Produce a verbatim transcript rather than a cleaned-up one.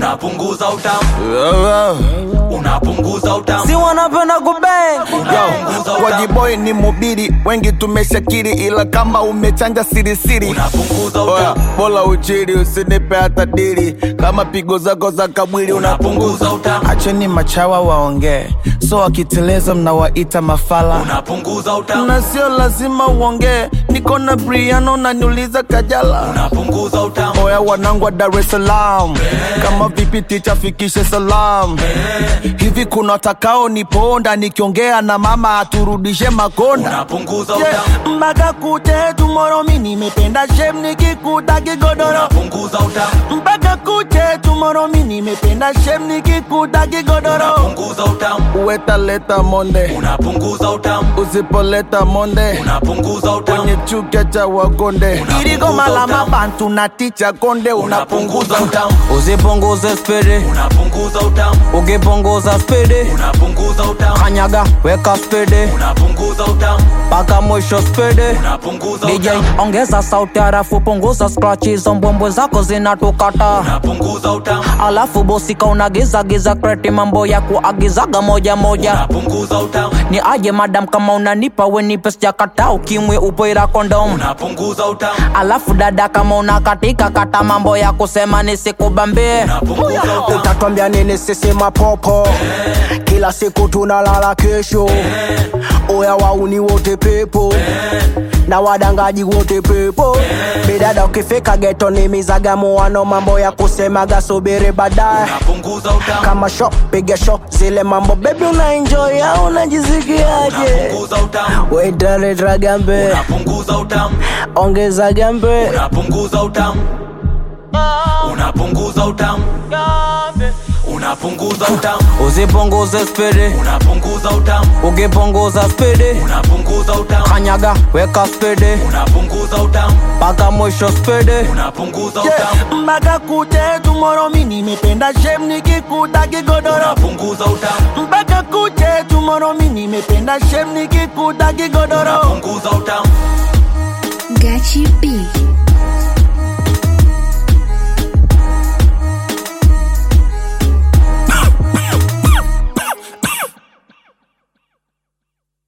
unapunguza utamu. Unapunguza utamu. Si wanapenda kubang. Yo, Wajiboy ni mubiri, wengi tumeshakiri, ila kama umechanja siri siri unapunguza utamu. Bola uchiri usinipe hata dili, kama pigo zako za kabwili unapunguza utamu. Acheni machawa waongee, so wakiteleza mnawaita mafala. Unapunguza utamu. Na sio lazima uongee, niko na Briano na niuliza Kajala. Unapunguza utamu. Oya wanangu wa Dar es Salaam, hey. Kama vipi ticha fikishe salam, hey. Hivi kuna takao niponda nikiongea na mama aturudishe makonda. Unapunguza utamu. Yeah. Mpaka kute tomorrow mimi nimependa shem nikikuta kigodoro. Unapunguza utamu. Mpaka kute tomorrow mimi nimependa shem nikikuta kigodoro. Unapunguza utamu. Uweta leta monde, unapunguza utamu. Usipoleta monde, unapunguza utamu. Kwenye chukia cha wagonde, iriko malama bantu na ticha konde. Unapunguza utamu. Usipunguze spede, unapunguza utamu. Ukipunguza spede, unapunguza utamu. Kanyaga weka spede, unapunguza utamu. paka mwisho spede, unapunguza D J utamu. ongeza sauti harafu punguza scratches, mbwembwe zako zinatukata. Unapunguza utamu. Alafu bosika unagiza giza kreti, mambo ya kuagizaga moja moja. Unapunguza utamu. Ni aje madam kama unanipa we nipe sijakata, ukimwe upoira kondom. Unapunguza utamu. Alafu dada kama unakatika kata, mambo ya kusema nisikubambie. Unapunguza utamu. Utatuambia nini sisi mapopo, hey. Kila siku tunalala kesho, hey. Oya wauni wote pepo, hey. Na wadangaji wote pepo, hey. Bidada ukifika geto ni mizagamo, wano mambo ya kusemaga subiri baadaye. Unapunguza utamu. Kama show piga show zile mambo baby una enjoy au unajisikiaje? Unapunguza utamu. Wait retra gambe, unapunguza utamu. Ongeza gambe, unapunguza utamu. Unapunguza utamu. Unapunguza utamu. Usipunguze spede, unapunguza utamu. Ukipunguza spede, unapunguza utamu. Kanyaga weka spede, unapunguza utamu. paka mwisho spede, unapunguza yeah. utamu. Mpaka kute tomorrow mimi nimependa shem nikikuta kigodoro. Unapunguza utamu. Mpaka kute tomorrow mimi nimependa shem nikikuta kigodoro. Unapunguza utamu. Gachi B.